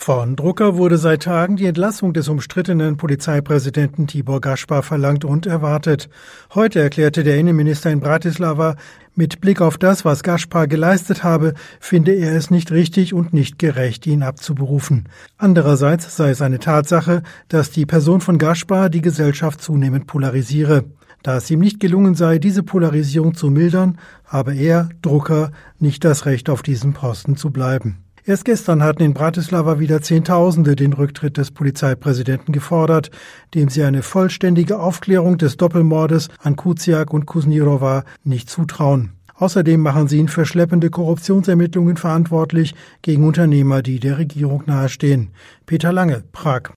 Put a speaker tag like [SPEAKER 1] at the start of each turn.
[SPEAKER 1] Von Drucker wurde seit Tagen die Entlassung des umstrittenen Polizeipräsidenten Tibor Gašpar verlangt und erwartet. Heute erklärte der Innenminister in Bratislava, mit Blick auf das, was Gašpar geleistet habe, finde er es nicht richtig und nicht gerecht, ihn abzuberufen. Andererseits sei es eine Tatsache, dass die Person von Gašpar die Gesellschaft zunehmend polarisiere. Da es ihm nicht gelungen sei, diese Polarisierung zu mildern, habe er, Drucker, nicht das Recht, auf diesem Posten zu bleiben. Erst gestern hatten in Bratislava wieder Zehntausende den Rücktritt des Polizeipräsidenten gefordert, dem sie eine vollständige Aufklärung des Doppelmordes an Kuciak und Kusnirova nicht zutrauen. Außerdem machen sie ihn für schleppende Korruptionsermittlungen verantwortlich gegen Unternehmer, die der Regierung nahestehen. Peter Lange, Prag.